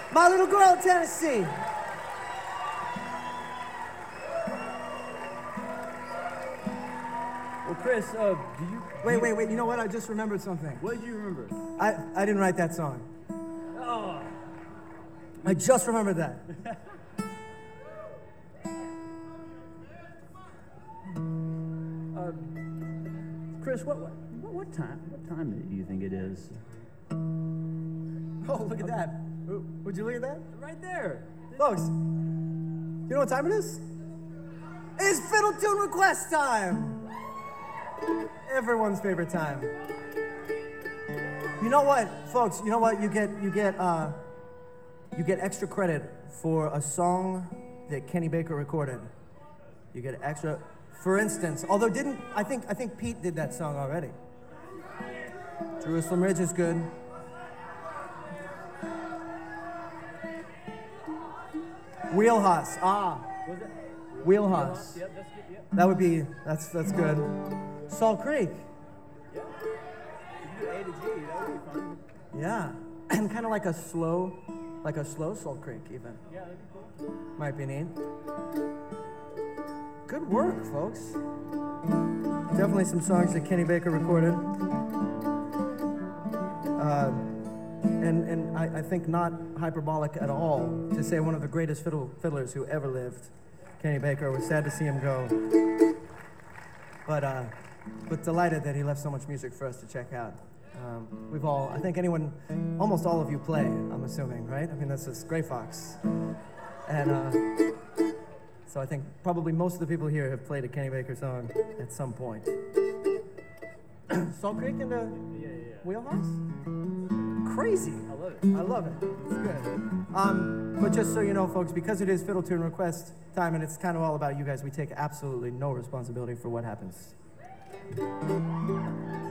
My Little Girl in Tennessee. Well, Chris, do you... Wait, you know what? I just remembered something. What did you remember? I didn't write that song. Oh. I just remembered that. Chris, what time do you think it is? Oh, look at that. Would you look at that? Right there. Folks, you know what time it is? It's Fiddle Tune Request time! Everyone's favorite time. You know what, folks, you know what? You get extra credit for a song that Kenny Baker recorded. You get extra, for instance, although I think Pete did that song already. Jerusalem Ridge is good. Wheelhouse, Was it? Wheelhouse. Yep, that's good. Yep. That would be, that's good. Salt Creek. Yeah. You do A to G, that would be fun. Yeah, and kind of like a slow Salt Creek even. Yeah, that'd be cool. Might be neat. Good work, folks. Definitely some songs that Kenny Baker recorded. And I think not hyperbolic at all to say one of the greatest fiddlers who ever lived. Kenny Baker. Was sad to see him go. But delighted that he left so much music for us to check out. We've all, I think almost all of you play, I'm assuming, right? I mean, that's just Gray Fox. And so I think probably most of the people here have played a Kenny Baker song at some point. Salt Creek and the Wheelhouse? Crazy. I love it. I love it. It's good. But just so you know, folks, because it is Fiddle Tune Request time and it's kind of all about you guys, we take absolutely no responsibility for what happens.